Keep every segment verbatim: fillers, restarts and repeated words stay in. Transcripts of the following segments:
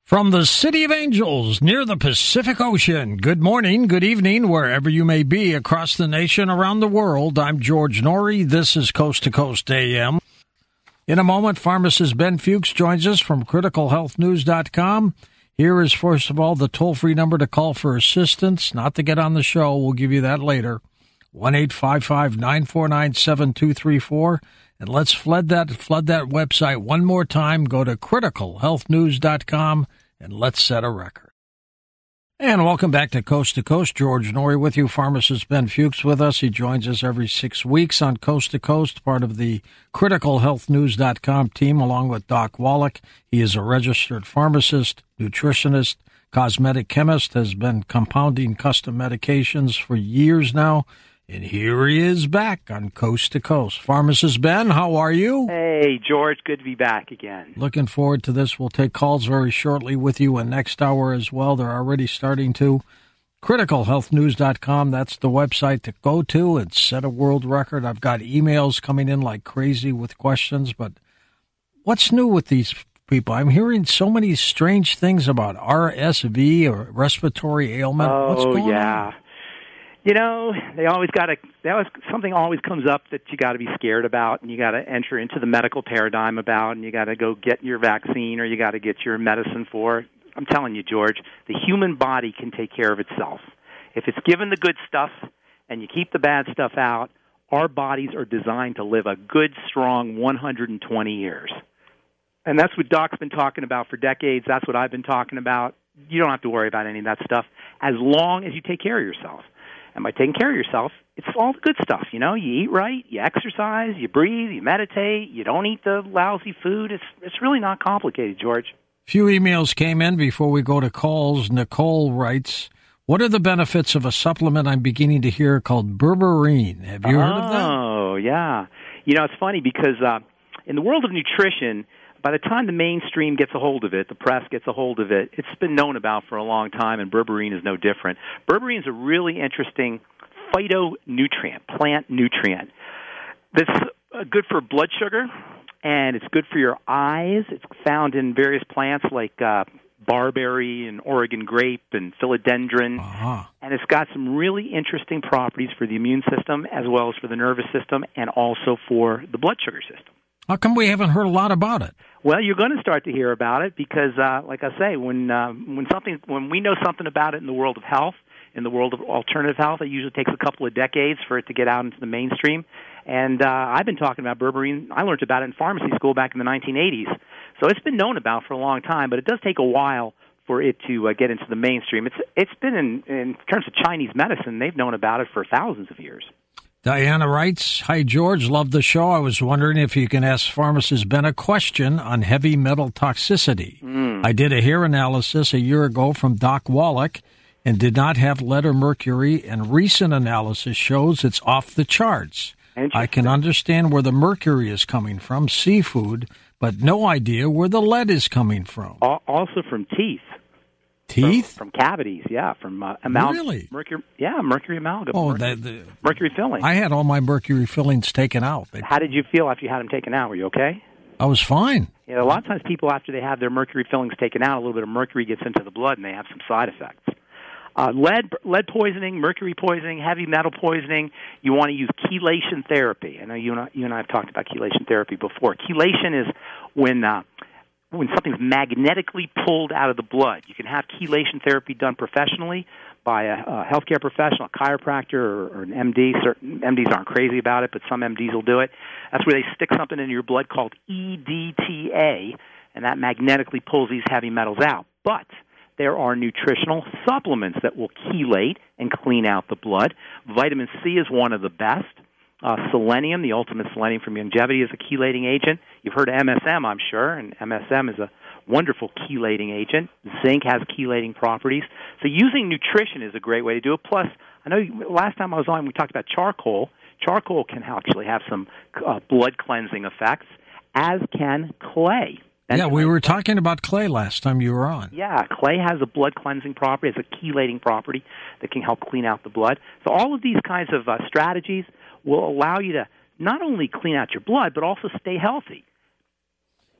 From the City of Angels, near the Pacific Ocean, good morning, good evening, wherever you may be across the nation, around the world. I'm George Noory. This is Coast to Coast A M. In a moment, pharmacist Ben Fuchs joins us from critical health news dot com. Here is, first of all, the toll-free number to call for assistance, not to get on the show. We'll give you that later. one eight five five, nine four nine, seven two three four. And let's flood that, flood that website one more time. Go to critical health news dot com. And let's set a record. And welcome back to Coast to Coast. George Noory with you. Pharmacist Ben Fuchs with us. He joins us every six weeks on Coast to Coast, part of the critical health news dot com team, along with Doc Wallach. He is a registered pharmacist, nutritionist, cosmetic chemist, has been compounding custom medications for years now. And here he is back on Coast to Coast. Pharmacist Ben, how are you? Hey, George. Good to be back again. Looking forward to this. We'll take calls very shortly with you and next hour as well. They're already starting to. critical health news dot com, that's the website to go to and set a world record. I've got emails coming in like crazy with questions, but what's new with these people? I'm hearing so many strange things about R S V or respiratory ailment. Oh, what's going yeah. on? You know, they always got to, they always, something always comes up that you got to be scared about, and you got to enter into the medical paradigm about, and you got to go get your vaccine or you got to get your medicine for. I'm telling you, George, the human body can take care of itself. If it's given the good stuff and you keep the bad stuff out, our bodies are designed to live a good, strong one hundred twenty years. And that's what Doc's been talking about for decades. That's what I've been talking about. You don't have to worry about any of that stuff as long as you take care of yourself. And by taking care of yourself, it's all the good stuff, you know. You eat right, you exercise, you breathe, you meditate, you don't eat the lousy food. It's it's really not complicated, George. A few emails came in before we go to calls. Nicole writes, what are the benefits of a supplement I'm beginning to hear called berberine? Have you heard oh, of that? Oh, yeah. You know, it's funny because uh, in the world of nutrition, by the time the mainstream gets a hold of it, the press gets a hold of it, it's been known about for a long time, and berberine is no different. Berberine is a really interesting phytonutrient, plant nutrient, that's uh, good for blood sugar, and it's good for your eyes. It's found in various plants like uh, barberry and Oregon grape and philodendron, uh-huh. and it's got some really interesting properties for the immune system as well as for the nervous system and also for the blood sugar system. How come we haven't heard a lot about it? Well, you're going to start to hear about it because, uh, like I say, when uh, when something when we know something about it in the world of health, in the world of alternative health, it usually takes a couple of decades for it to get out into the mainstream. And uh, I've been talking about berberine. I learned about it in pharmacy school back in the nineteen eighties. So it's been known about for a long time, but it does take a while for it to uh, get into the mainstream. It's it's been in in terms of Chinese medicine, they've known about it for thousands of years. Diana writes, hi, George, love the show. I was wondering if you can ask pharmacist Ben a question on heavy metal toxicity. Mm. I did a hair analysis a year ago from Doc Wallach and did not have lead or mercury, and recent analysis shows it's off the charts. I can understand where the mercury is coming from, seafood, but no idea where the lead is coming from. Also from teeth. Teeth? From, from cavities, yeah. From uh, amalgam. Really? Mercury, yeah, mercury amalgam. Oh, mercury, that, the, mercury filling. I had all my mercury fillings taken out. They, How did you feel after you had them taken out? Were you okay? I was fine. Yeah, a lot of times people, after they have their mercury fillings taken out, a little bit of mercury gets into the blood and they have some side effects. Uh, lead, lead poisoning, mercury poisoning, heavy metal poisoning, you want to use chelation therapy. I know you and I, you and I have talked about chelation therapy before. Chelation is when... Uh, when something's magnetically pulled out of the blood. You can have chelation therapy done professionally by a, a healthcare professional, a chiropractor, or, or an M D. Certain M Ds aren't crazy about it, but some M Ds will do it. That's where they stick something in your blood called E D T A, and that magnetically pulls these heavy metals out. But there are nutritional supplements that will chelate and clean out the blood. Vitamin C is one of the best. Uh, selenium, the ultimate selenium from longevity, is a chelating agent. You've heard of M S M, I'm sure, and M S M is a wonderful chelating agent. Zinc has chelating properties. So using nutrition is a great way to do it. Plus, I know last time I was on, we talked about charcoal. Charcoal can actually have some uh, blood cleansing effects, as can clay. Yeah, we were talking about clay last time you were on. Yeah, clay has a blood cleansing property, has a chelating property that can help clean out the blood. So all of these kinds of uh, strategies will allow you to not only clean out your blood, but also stay healthy.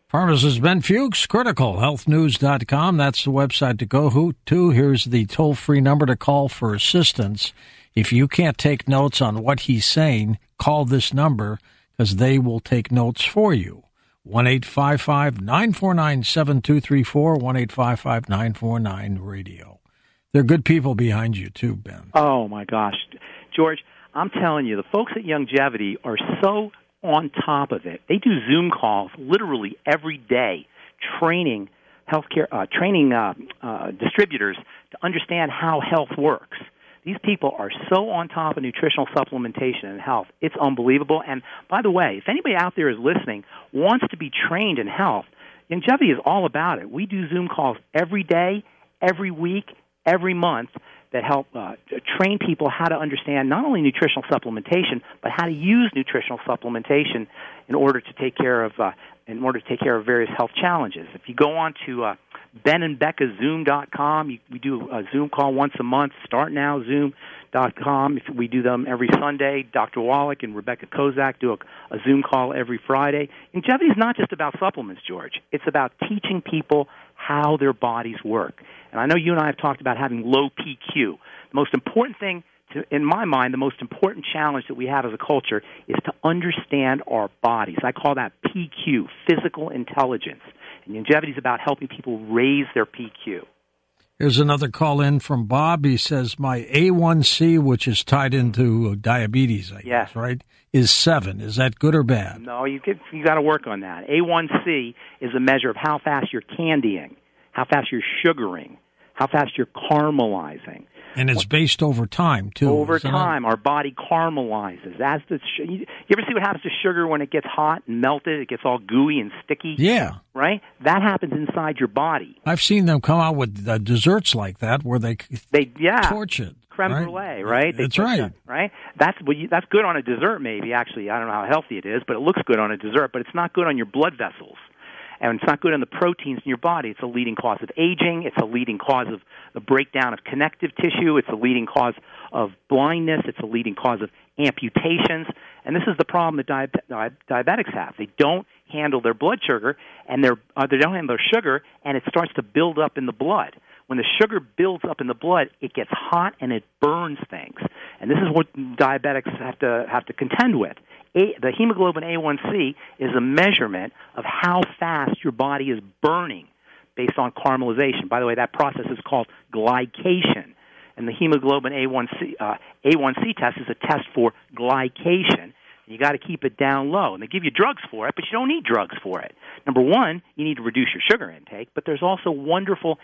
Pharmacist Ben Fuchs, critical health news dot com. That's the website to go to. Here's the toll-free number to call for assistance. If you can't take notes on what he's saying, call this number because they will take notes for you. one eight five five, nine four nine, seven two three four, one eight five five, nine four nine, radio. There are good people behind you, too, Ben. Oh, my gosh. George, I'm telling you, the folks at Youngevity are so on top of it. They do Zoom calls literally every day, training healthcare, uh, training uh, uh, distributors to understand how health works. These people are so on top of nutritional supplementation and health. It's unbelievable. And by the way, if anybody out there is listening, wants to be trained in health, Youngevity is all about it. We do Zoom calls every day, every week, every month that help uh, train people how to understand not only nutritional supplementation, but how to use nutritional supplementation in order to take care of uh, in order to take care of various health challenges. If you go on to uh, ben and becca zoom dot com, you, we do a Zoom call once a month. Start Now Zoom dot com. If we do them every Sunday. Doctor Wallach and Rebecca Kozak do a, a Zoom call every Friday. Youngevity is not just about supplements, George. It's about teaching people how their bodies work. And I know you and I have talked about having low P Q. The most important thing, to, in my mind, the most important challenge that we have as a culture is to understand our bodies. I call that P Q, physical intelligence. And Youngevity is about helping people raise their P Q. Here's another call in from Bob. He says, my A one C, which is tied into diabetes, I yes. guess, right, is seven. Is that good or bad? No, you get, you got to work on that. A one C is a measure of how fast you're candying, how fast you're sugaring, how fast you're caramelizing. And it's based over time, too. Over time, it? Our body caramelizes. As the sh- you ever see what happens to sugar when it gets hot and melted? It gets all gooey and sticky? Yeah. Right? That happens inside your body. I've seen them come out with uh, desserts like that where they, they yeah. torch it. Creme right? brulee, right? They That's right. That, right? That's well, you, that's good on a dessert, maybe. Actually, I don't know how healthy it is, but it looks good on a dessert. But it's not good on your blood vessels, and it's not good on the proteins in your body. It's a leading cause of aging. It's a leading cause of the breakdown of connective tissue. It's a leading cause of blindness. It's a leading cause of amputations. And this is the problem that di- di- diabetics have. They don't handle their blood sugar, and they're, uh, they don't handle their sugar, and it starts to build up in the blood. When the sugar builds up in the blood, it gets hot and it burns things. And this is what diabetics have to have to contend with. A, the hemoglobin A one C is a measurement of how fast your body is burning based on caramelization. By the way, that process is called glycation. And the hemoglobin A one C, uh, A one C test is a test for glycation. You got to keep it down low. And they give you drugs for it, but you don't need drugs for it. Number one, you need to reduce your sugar intake, but there's also wonderful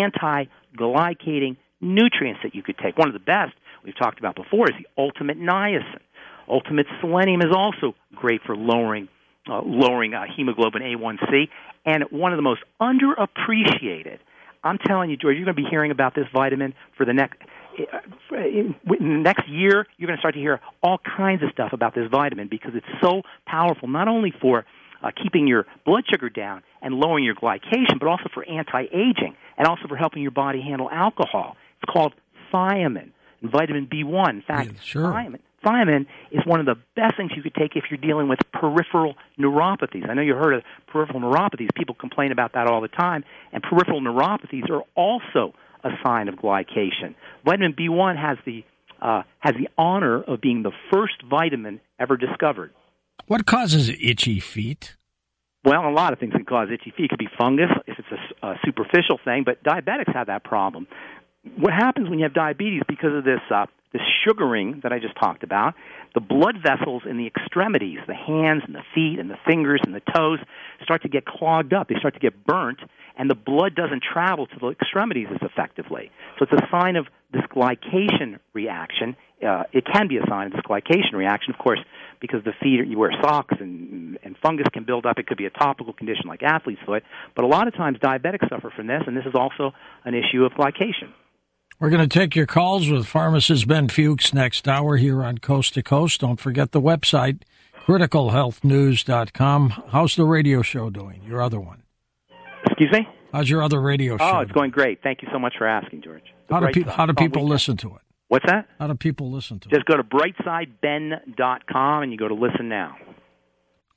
anti-glycating nutrients that you could take. One of the best we've talked about before is the ultimate niacin. Ultimate selenium is also great for lowering uh, lowering uh, hemoglobin A one C, and one of the most underappreciated. I'm telling you, George, you're going to be hearing about this vitamin for the next uh, in, in next year. You're going to start to hear all kinds of stuff about this vitamin because it's so powerful, not only for uh, keeping your blood sugar down and lowering your glycation, but also for anti-aging and also for helping your body handle alcohol. It's called thiamine and vitamin B one. In fact, yeah, sure. thiamine. Thiamine is one of the best things you could take if you're dealing with peripheral neuropathies. I know you heard of peripheral neuropathies. People complain about that all the time. And peripheral neuropathies are also a sign of glycation. Vitamin B one has the uh, has the honor of being the first vitamin ever discovered. What causes itchy feet? Well, a lot of things can cause itchy feet. It could be fungus if it's a, a superficial thing, but diabetics have that problem. What happens when you have diabetes because of this uh, this sugaring that I just talked about, the blood vessels in the extremities, the hands and the feet and the fingers and the toes, start to get clogged up. They start to get burnt, and the blood doesn't travel to the extremities as effectively. So it's a sign of this glycation reaction. Uh, it can be a sign of this glycation reaction, of course, because the feet, you wear socks and, and fungus can build up. It could be a topical condition like athlete's foot. But a lot of times diabetics suffer from this, and this is also an issue of glycation. We're going to take your calls with pharmacist Ben Fuchs next hour here on Coast to Coast. Don't forget the website, critical health news dot com. How's the radio show doing, your other one? Excuse me? How's your other radio show Oh, it's doing? going great. Thank you so much for asking, George. How do, pe- how do people oh, listen to it? What's that? How do people listen to Just it? Just go to brightside ben dot com and you go to listen now.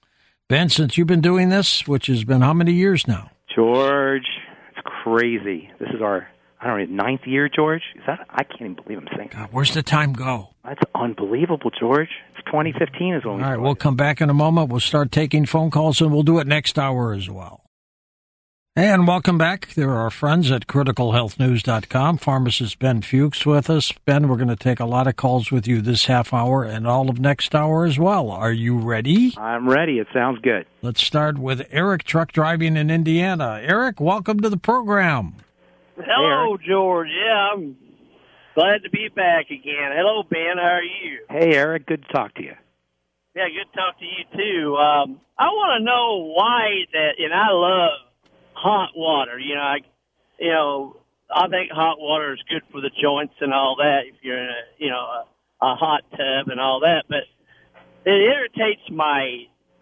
Ben, since you've been doing this, which has been how many years now? George, it's crazy. This is our, I don't know, ninth year, George? Is that? I can't even believe I'm saying. God, where's the time go? That's unbelievable, George. It's twenty fifteen is when we All right, started. we'll come back in a moment. We'll start taking phone calls, and we'll do it next hour as well. And welcome back. There are our friends at critical health news dot com. Pharmacist Ben Fuchs with us. Ben, we're going to take a lot of calls with you this half hour and all of next hour as well. Are you ready? I'm ready. It sounds good. Let's start with Eric, truck driving in Indiana. Eric, welcome to the program. Hello, hey, George. Yeah, I'm glad to be back again. Hello, Ben. How are you? Hey, Eric. Good to talk to you. Yeah, good to talk to you, too. Um, I want to know why that, and I love hot water. You know, I, you know, I think hot water is good for the joints and all that if you're in a, you know, a, a hot tub and all that. But it irritates my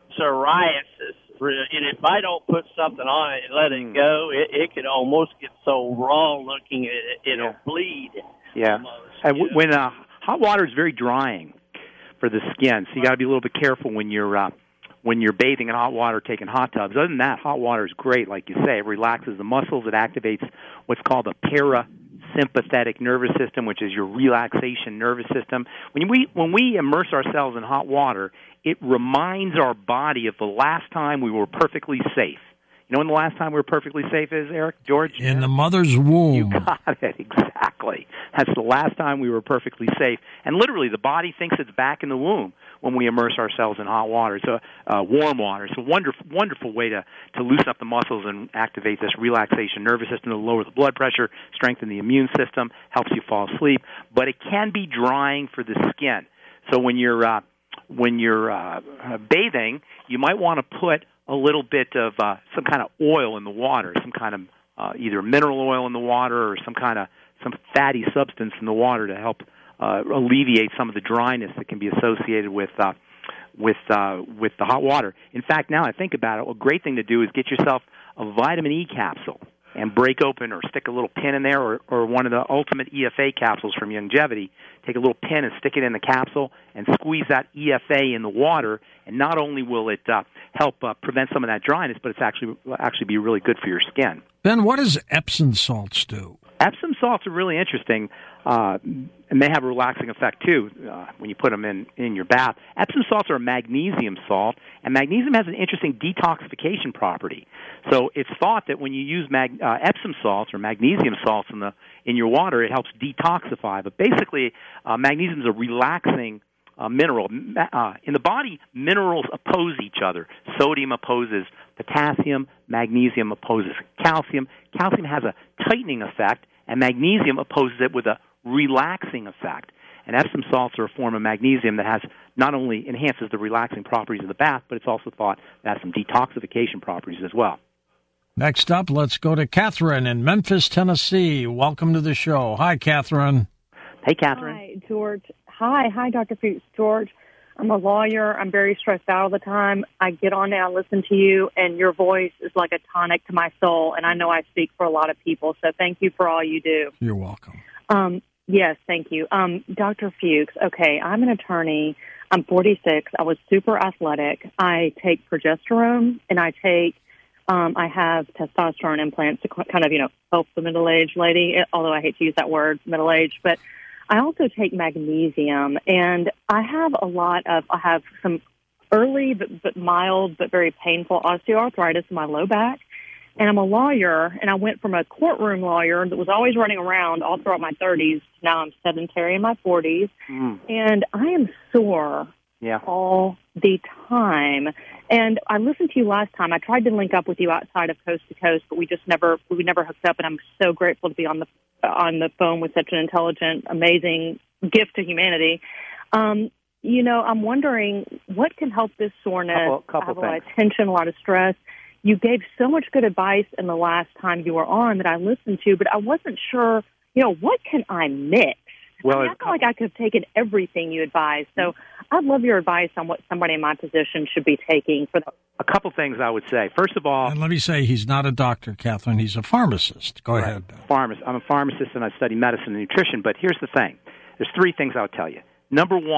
psoriasis. And if I don't put something on it and let it go, it, it could almost get so raw looking it, it'll yeah. bleed. Yeah. Almost, and you know? when uh, hot water is very drying for the skin, so you got to be a little bit careful when you're uh, when you're bathing in hot water, taking hot tubs. Other than that, hot water is great, like you say. It relaxes the muscles. It activates what's called the parasympathetic nervous system, which is your relaxation nervous system. When we when we immerse ourselves in hot water, it reminds our body of the last time we were perfectly safe. You know when the last time we were perfectly safe is, Eric? George? In the mother's womb. You got it, exactly. That's the last time we were perfectly safe. And literally, the body thinks it's back in the womb when we immerse ourselves in hot water. It's a uh, warm water. It's a wonderful, wonderful way to, to loosen up the muscles and activate this relaxation nervous system to lower the blood pressure, strengthen the immune system, helps you fall asleep. But it can be drying for the skin. So when you're uh, when you're uh, bathing, you might want to put a little bit of uh, some kind of oil in the water, some kind of uh, either mineral oil in the water or some kind of some fatty substance in the water to help uh, alleviate some of the dryness that can be associated with uh, with uh, with the hot water. In fact, now I think about it, a great thing to do is get yourself a vitamin E capsule and break open or stick a little pin in there, or, or one of the Ultimate E F A capsules from Youngevity. Take a little pin and stick it in the capsule and squeeze that E F A in the water, and not only will it uh, help uh, prevent some of that dryness, but it's actually actually be really good for your skin. Ben, what does Epsom salts do? Epsom salts are really interesting, uh, and they have a relaxing effect, too, uh, when you put them in, in your bath. Epsom salts are a magnesium salt, and magnesium has an interesting detoxification property. So it's thought that when you use mag, uh, Epsom salts or magnesium salts in the in your water, it helps detoxify. But basically, uh, magnesium is a relaxing uh, mineral. Uh, in the body, minerals oppose each other. Sodium opposes potassium, magnesium opposes calcium. Calcium has a tightening effect, and magnesium opposes it with a relaxing effect. And Epsom salts are a form of magnesium that has not only enhances the relaxing properties of the bath, but it's also thought that has some detoxification properties as well. Next up, let's go to Catherine in Memphis, Tennessee. Welcome to the show. Hi, Catherine. Hey, Catherine. Hi, George. Hi, hi, Doctor Fuchs. George, I'm a lawyer. I'm very stressed out all the time. I get on and I listen to you, and your voice is like a tonic to my soul, and I know I speak for a lot of people, so thank you for all you do. You're welcome. Um, yes, thank you. Um, Doctor Fuchs, okay, I'm an attorney. I'm forty-six. I was super athletic. I take progesterone, and I take Um, I have testosterone implants to kind of, you know, help the middle-aged lady, although I hate to use that word, middle-aged. But I also take magnesium, and I have a lot of, I have some early but, but mild but very painful osteoarthritis in my low back. And I'm a lawyer, and I went from a courtroom lawyer that was always running around all throughout my thirties. Now I'm sedentary in my forties, mm. and I am sore yeah. all the time. And I listened to you last time. I tried to link up with you outside of Coast to Coast, but we just never we never hooked up. And I'm so grateful to be on the on the phone with such an intelligent, amazing gift to humanity. Um, you know, I'm wondering what can help this soreness. Couple, couple I have a things. lot of tension, a lot of stress. You gave so much good advice in the last time you were on that I listened to, but I wasn't sure. You know, what can I mix? Well, I, mean, I feel like I could have taken everything you advised. So I'd love your advice on what somebody in my position should be taking. For the- a couple things I would say. First of all... And let me say, he's not a doctor, Catherine. He's a pharmacist. Go right. ahead. Pharmacist. I'm a pharmacist, and I study medicine and nutrition. But here's the thing. There's three things I would tell you. Number one,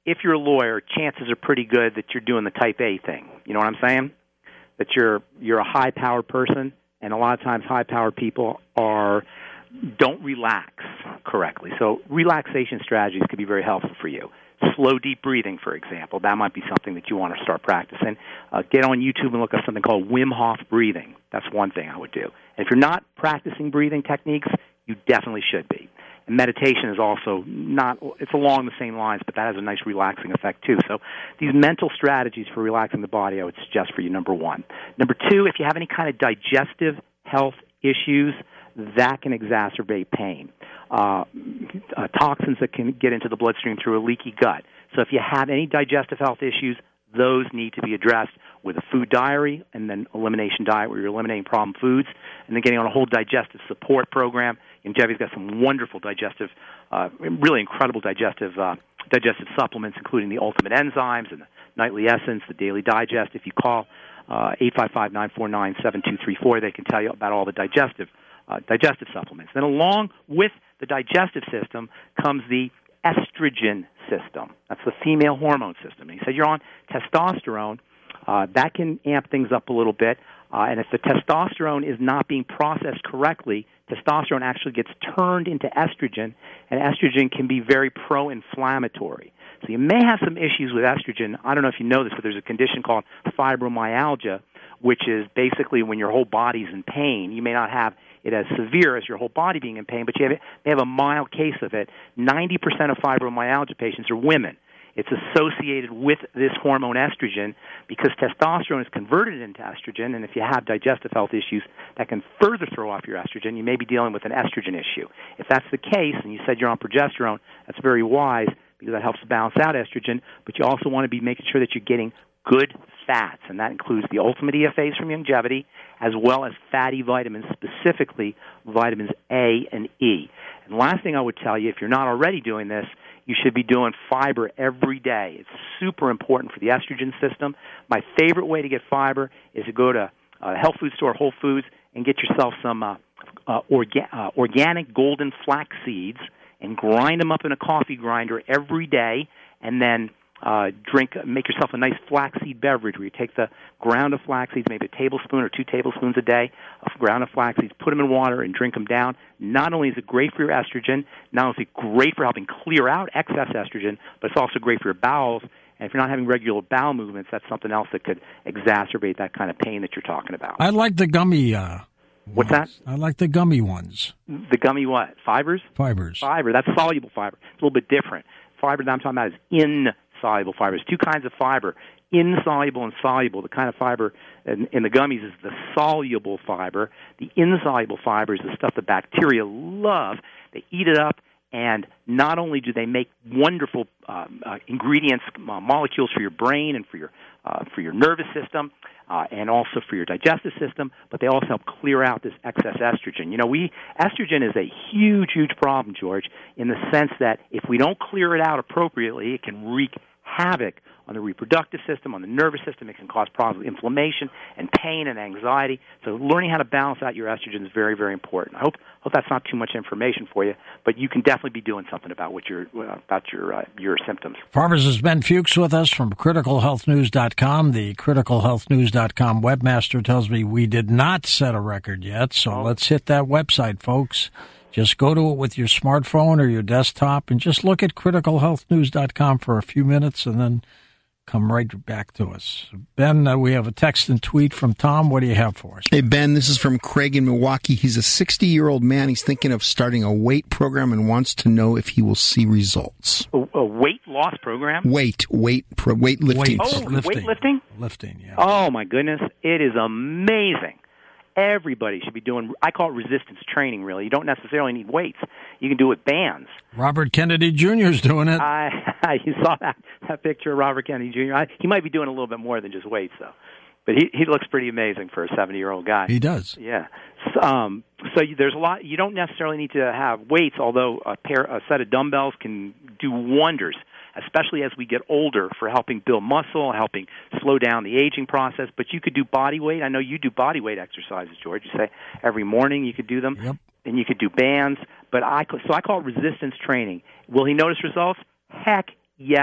if you're a lawyer, chances are pretty good that you're doing the type A thing. You know what I'm saying? That you're you're a high-powered person, and a lot of times high-powered people are don't relax correctly. So relaxation strategies could be very helpful for you. Slow, deep breathing, for example, that might be something that you want to start practicing. Uh, get on YouTube and look up something called Wim Hof breathing. That's one thing I would do. And if you're not practicing breathing techniques, you definitely should be. And meditation is also not, it's along the same lines, but that has a nice relaxing effect too. So these mental strategies for relaxing the body, I would suggest for you, number one. Number two, if you have any kind of digestive health issues, that can exacerbate pain. Uh, uh, toxins that can get into the bloodstream through a leaky gut. So if you have any digestive health issues, those need to be addressed with a food diary and then elimination diet where you're eliminating problem foods and then getting on a whole digestive support program. And Jevy's got some wonderful digestive, uh, really incredible digestive uh, digestive supplements, including the Ultimate Enzymes and the Nightly Essence, the Daily Digest. If you call uh, eight five five, nine four nine, seven two three four, they can tell you about all the digestive uh, digestive supplements. Then along with the digestive system comes the estrogen system. That's the female hormone system. And you said you're on testosterone. Uh, that can amp things up a little bit. Uh, and if the testosterone is not being processed correctly, testosterone actually gets turned into estrogen, and estrogen can be very pro-inflammatory. So you may have some issues with estrogen. I don't know if you know this, but there's a condition called fibromyalgia, which is basically when your whole body's in pain. You may not have it as severe as your whole body being in pain, but you have, may have a mild case of it. ninety percent of fibromyalgia patients are women. It's associated with this hormone estrogen because testosterone is converted into estrogen, and if you have digestive health issues, that can further throw off your estrogen. You may be dealing with an estrogen issue. If that's the case, and you said you're on progesterone, that's very wise because that helps balance out estrogen, but you also want to be making sure that you're getting good fats, and that includes the Ultimate E F As from Youngevity, as well as fatty vitamins, specifically vitamins A and E. And last thing I would tell you, if you're not already doing this, you should be doing fiber every day. It's super important for the estrogen system. My favorite way to get fiber is to go to a health food store, Whole Foods, and get yourself some uh, uh, orga- uh, organic golden flax seeds and grind them up in a coffee grinder every day, and then Uh, drink, make yourself a nice flaxseed beverage where you take the ground of flax seeds, maybe a tablespoon or two tablespoons a day of ground of flax seeds, put them in water and drink them down. Not only is it great for your estrogen, not only is it great for helping clear out excess estrogen, but it's also great for your bowels. And if you're not having regular bowel movements, that's something else that could exacerbate that kind of pain that you're talking about. I like the gummy uh What's that? I like the gummy ones. The gummy what? Fibers? Fibers. Fiber. That's soluble fiber. It's a little bit different. Fiber that I'm talking about is in soluble fibers. Two kinds of fiber, insoluble and soluble. The kind of fiber in, in the gummies is the soluble fiber. The insoluble fiber is the stuff that bacteria love. They eat it up, and not only do they make wonderful um, uh, ingredients, uh, molecules for your brain and for your uh, for your nervous system, uh, and also for your digestive system, but they also help clear out this excess estrogen. You know, we estrogen is a huge, huge problem, George, in the sense that if we don't clear it out appropriately, it can wreak havoc on the reproductive system, on the nervous system. It can cause problems, inflammation and pain and anxiety. So learning how to balance out your estrogen is very, very important. I hope hope that's not too much information for you, but you can definitely be doing something about what your uh, about your uh, your symptoms. Farmers is Ben Fuchs with us from critical health news dot com. The critical health news dot com webmaster tells me we did not set a record yet, so oh. let's hit that website, folks. Just go to it with your smartphone or your desktop and just look at critical health news dot com for a few minutes and then come right back to us. Ben, uh, we have a text and tweet from Tom. What do you have for us? Hey, Ben, this is from Craig in Milwaukee. He's a sixty-year-old man. He's thinking of starting a weight program and wants to know if he will see results. A, a weight loss program? Weight, weight, pro, weightlifting. Weight. Oh, lifting. weightlifting? Lifting, yeah. Oh, my goodness. It is amazing. Everybody should be doing, I call it resistance training, really. You don't necessarily need weights. You can do it with bands. Robert Kennedy Junior is doing it. I, you saw that, that picture of Robert Kennedy Junior I, he might be doing a little bit more than just weights, though. But he, he looks pretty amazing for a seventy-year-old guy. He does. Yeah. So, um, so you, there's a lot, you don't necessarily need to have weights, although a, pair, a set of dumbbells can do wonders, especially as we get older, for helping build muscle, helping slow down the aging process. But you could do body weight. I know you do body weight exercises, George. You say every morning you could do them. Yep. And you could do bands. But I, so I call it resistance training. Will he notice results? Heck, yes.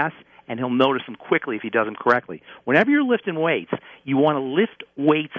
and he'll notice them quickly if he does them correctly. Whenever you're lifting weights, you want to lift weights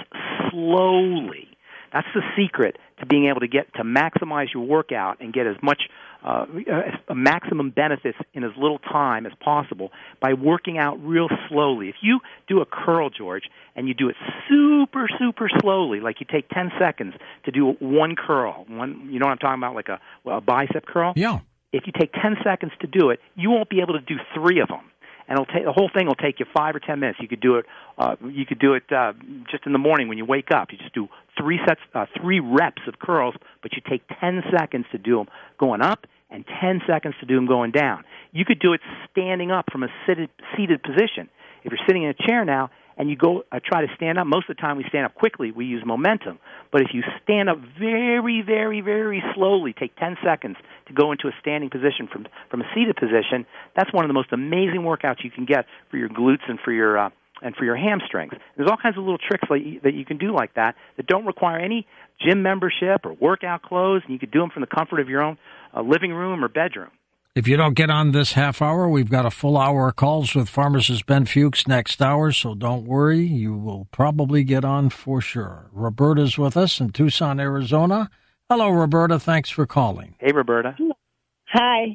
slowly. That's the secret to being able to get to maximize your workout and get as much uh, uh, maximum benefits in as little time as possible by working out real slowly. If you do a curl, George, and you do it super, super slowly, like you take ten seconds to do one curl, one, you know what I'm talking about, like a, well, a bicep curl? Yeah. If you take ten seconds to do it, you won't be able to do three of them. And it'll take, the whole thing will take you five or ten minutes. You could do it. Uh, you could do it uh, just in the morning when you wake up. You just do three sets, uh, three reps of curls, but you take ten seconds to do them going up and ten seconds to do them going down. You could do it standing up from a seated, seated position. If you're sitting in a chair now and you go uh, try to stand up, most of the time we stand up quickly. We use momentum. But if you stand up very, very, very slowly, take ten seconds to go into a standing position from from a seated position, that's one of the most amazing workouts you can get for your glutes and for your uh, and for your hamstrings. There's all kinds of little tricks like, that you can do like that that don't require any gym membership or workout clothes, and you could do them from the comfort of your own uh, living room or bedroom. If you don't get on this half hour, we've got a full hour of calls with pharmacist Ben Fuchs next hour, so don't worry. You will probably get on for sure. Roberta's with us in Tucson, Arizona. Hello, Roberta. Thanks for calling. Hey, Roberta. Hi.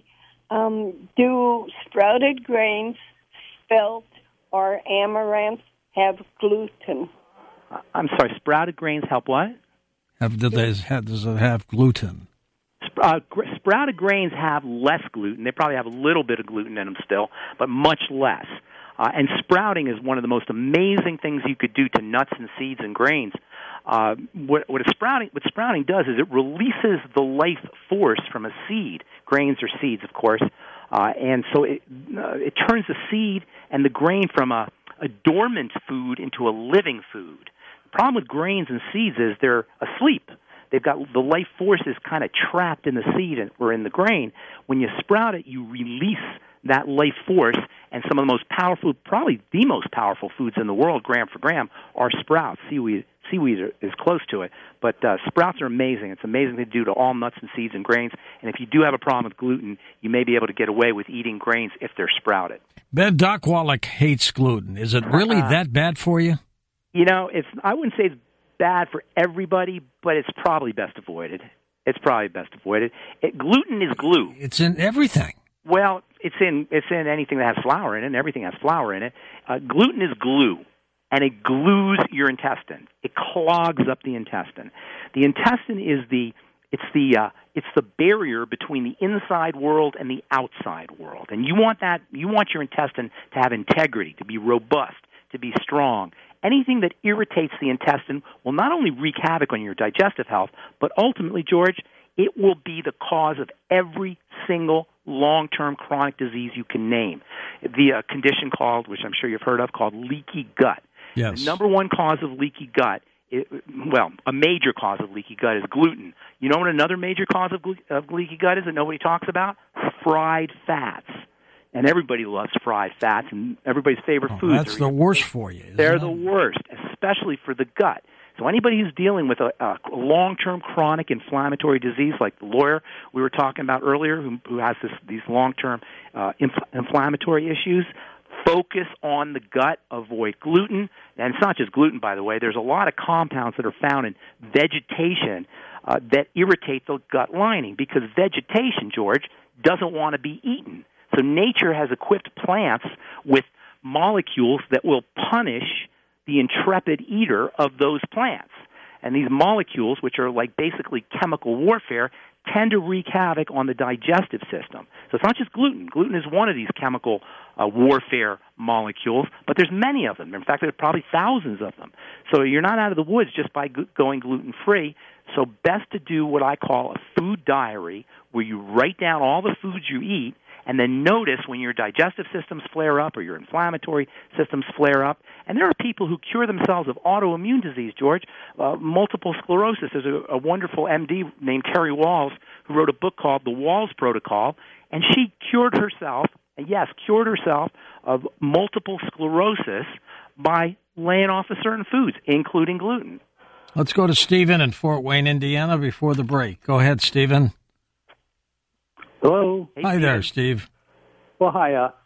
Um, do sprouted grains, spelt, or amaranth have gluten? Uh, I'm sorry, sprouted grains help what? Have, do they have, does it have gluten? Uh, gr- sprouted grains have less gluten. They probably have a little bit of gluten in them still, but much less. Uh, and sprouting is one of the most amazing things you could do to nuts and seeds and grains. Uh, what, what, a sprouting, what sprouting does is it releases the life force from a seed, grains or seeds, of course, uh, and so it, uh, it turns the seed and the grain from a, a dormant food into a living food. The problem with grains and seeds is they're asleep. They've got the life force is kind of trapped in the seed or in the grain. When you sprout it, you release that life force, and some of the most powerful, probably the most powerful foods in the world, gram for gram, are sprouts. Seaweed, seaweed is close to it, but uh, sprouts are amazing. It's amazing to do to all nuts and seeds and grains, and if you do have a problem with gluten, you may be able to get away with eating grains if they're sprouted. Ben, Doc Wallach hates gluten. Is it really uh, that bad for you? You know, it's. I wouldn't say it's bad for everybody, but it's probably best avoided. It's probably best avoided. It, gluten is glue. It's in everything. Well, it's in it's in anything that has flour in it, and everything has flour in it. Uh, gluten is glue, and it glues your intestine. It clogs up the intestine. The intestine is the it's the uh, it's the barrier between the inside world and the outside world. And you want that you want your intestine to have integrity, to be robust, to be strong. Anything that irritates the intestine will not only wreak havoc on your digestive health, but ultimately, George, it will be the cause of every single long-term chronic disease you can name. The uh, condition called, which I'm sure you've heard of, called leaky gut. Yes. The number one cause of leaky gut, it, well, a major cause of leaky gut is gluten. You know what another major cause of, gle- of leaky gut is that nobody talks about? Fried fats. And everybody loves fried fats, and everybody's favorite oh, foods. That's the worst for you. They're it? the worst, especially for the gut. So anybody who's dealing with a, a long-term chronic inflammatory disease, like the lawyer we were talking about earlier, who, who has this, these long-term uh, inf- inflammatory issues, focus on the gut, avoid gluten. And it's not just gluten, by the way. There's a lot of compounds that are found in vegetation uh, that irritate the gut lining, because vegetation, George, doesn't want to be eaten. So nature has equipped plants with molecules that will punish the intrepid eater of those plants. And these molecules, which are like basically chemical warfare, tend to wreak havoc on the digestive system. So it's not just gluten. Gluten is one of these chemical uh, warfare molecules, but there's many of them. In fact, there's probably thousands of them. So you're not out of the woods just by g- going gluten-free. So best to do what I call a food diary, where you write down all the foods you eat, and then notice when your digestive systems flare up or your inflammatory systems flare up. And there are people who cure themselves of autoimmune disease, George, uh, multiple sclerosis. There's a, a wonderful M D named Terry Walls who wrote a book called The Walls Protocol, and she cured herself, and yes, cured herself of multiple sclerosis by laying off of certain foods, including gluten. Let's go to Stephen in Fort Wayne, Indiana, before the break. Go ahead, Stephen. Hello. Hey, hi Steve. there, Steve. Well, hi. Uh,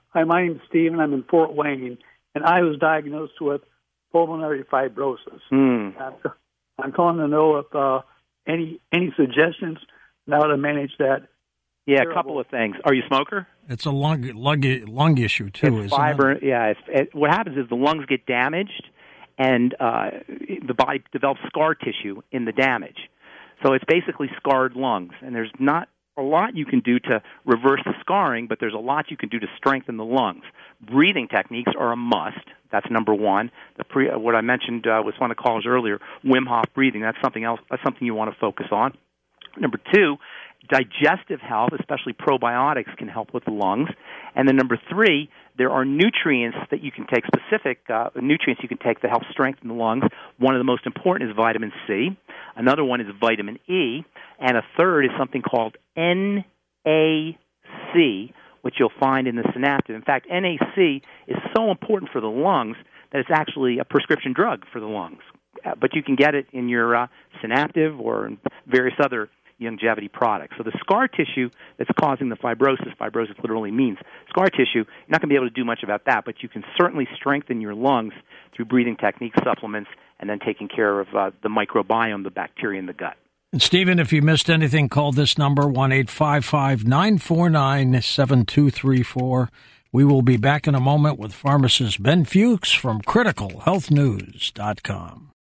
Hi, my name's Steve, and I'm in Fort Wayne, and I was diagnosed with pulmonary fibrosis. Mm. I'm, I'm calling to know if uh, any any suggestions on how to manage that. Yeah, terrible. a couple of things. Are you a smoker? It's a lung lung, lung issue too. It's isn't fiber. it? Yeah. It's, it, what happens is the lungs get damaged, and uh, the body develops scar tissue in the damage. So it's basically scarred lungs, and there's not a lot you can do to reverse the scarring, but there's a lot you can do to strengthen the lungs. Breathing techniques are a must. That's number one. The pre, what I mentioned uh, with one of the callers earlier, Wim Hof breathing. That's something else. That's something you want to focus on. Number two, digestive health, especially probiotics, can help with the lungs. And then number three, there are nutrients that you can take, specific uh, nutrients you can take that help strengthen the lungs. One of the most important is vitamin C. Another one is vitamin E. And a third is something called N A C, which you'll find in the Synaptive. In fact, N A C is so important for the lungs that it's actually a prescription drug for the lungs. Uh, but you can get it in your uh, Synaptive or in various other longevity products. So the scar tissue that's causing the fibrosis, fibrosis literally means scar tissue, you're not going to be able to do much about that, but you can certainly strengthen your lungs through breathing techniques, supplements, and then taking care of uh, the microbiome, the bacteria in the gut. And Stephen, if you missed anything, call this number, one eight five five, nine four nine, seven two three four. We will be back in a moment with pharmacist Ben Fuchs from critical health news dot com.